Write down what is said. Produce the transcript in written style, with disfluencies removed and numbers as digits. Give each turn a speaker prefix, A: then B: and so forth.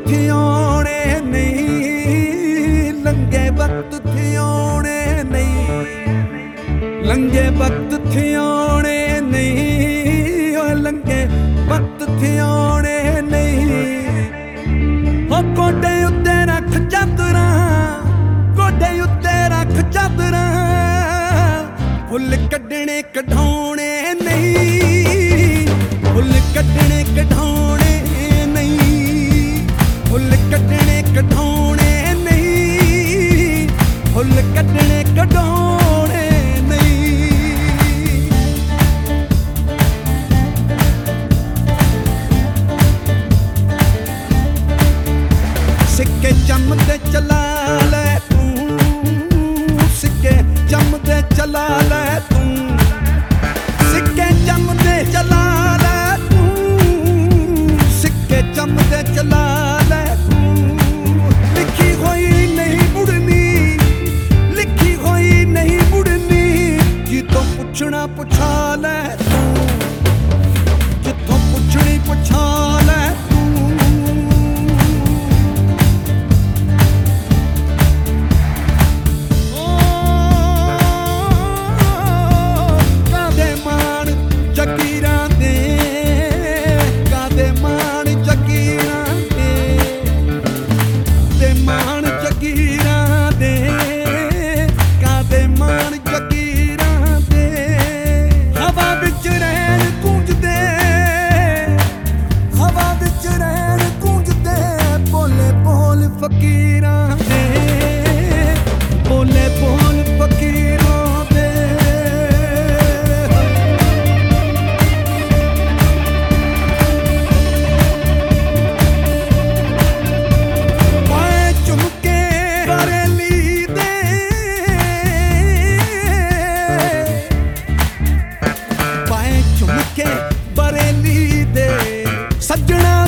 A: ਥਿਆਉਣੇ ਨਹੀਂ, ਲੰਗੇ ਵਕਤ ਥਿਆਉਣੇ ਨਹੀਂ, ਲੰਗੇ ਵਕਤ ਥਿਆਉਣੇ ਨਹੀਂ, ਓਏ ਲੰਗੇ ਵਕਤ ਥਿਆਉਣੇ ਨਹੀਂ। ਹੋ ਗੋਡੇ ਉੱਤੇ ਰੱਖ ਚਾਦਰਾਂ, ਗੋਡੇ ਉੱਤੇ ਰੱਖ ਚਾਦਰਾਂ, ਫੁੱਲ ਕੱਢਣੇ ਕਢਾਉਣੇ ਨਹੀਂ, ਫੁੱਲ ਕੱਢਣੇ ਕਢਾਉਣੇ ਨਹੀਂ, ਫੁੱਲ ਕੱਢਣੇ ਕਢਾਉਣੇ ਨਹੀਂ, ਫੁੱਲ ਕੱਢਣੇ ਕਢਾਉਣੇ ਨਹੀਂ। ਸਿੱਕੇ ਚਮਦੇ ਚਲਾ ਲੈ ਤੂੰ, ਸਿੱਕੇ ਚਮਦੇ ਚਲਾ ਲੈ ਤੂੰ, ਸਿੱਕੇ ਚਮਦੇ ਚਲਾ ਲੈ ਤੂੰ, ਸਿੱਕੇ ਚਮਦੇ ਚਲਾ ਲੈ ਤੂੰ। ਲਿਖੀ ਹੋਈ ਨਹੀਂ ਮੁੜਨੀ, ਲਿਖੀ ਹੋਈ ਨਹੀਂ ਮੁੜਨੀ, ਜਿੱਥੋਂ ਪੁੱਛਣਾ ਪੁੱਛਾ ਲੈ ਤੂੰ, ਜਿੱਥੋਂ ਪੁੱਛਣੀ ਪੁੱਛਾ ਲੈ ਤੂੰ। ਕਾਦੇ ਮਾਣ ਜ਼ਕੀਰਾਂ ਦੇ, ਕਾਦੇ ਮਾਣ ਜ਼ਕੀਰਾਂ ਦੇ, ਤੇ ਮਾਣ ਜ਼ਕੀਰਾਂ ਦੇ, ਕਾਦੇ ਮਾਣ ਜ਼ਕੀਰਾਂ ਦੇ। ਹਵਾ ਵਿੱਚ ਰਹਿਣ ਗੂੰਜਦੇ, ਹਵਾ ਵਿੱਚ ਰਹਿਣ ਗੂੰਜਦੇ, ਬੋਲੇ ਬੋਲ ਫਕੀਰਾਂ ਦੇ, ਬੋਲੇ ਬੋਲ ਫਕੀਰਾਂ ਦੇ। ਪਾਏ ਝੁਮਕੇ ਬਰੇਲੀ ਦੇ, ਪਾਏ ਝੁਮਕੇ ਬਰੇਲੀ ਦੇ, ਸੱਜਣਾ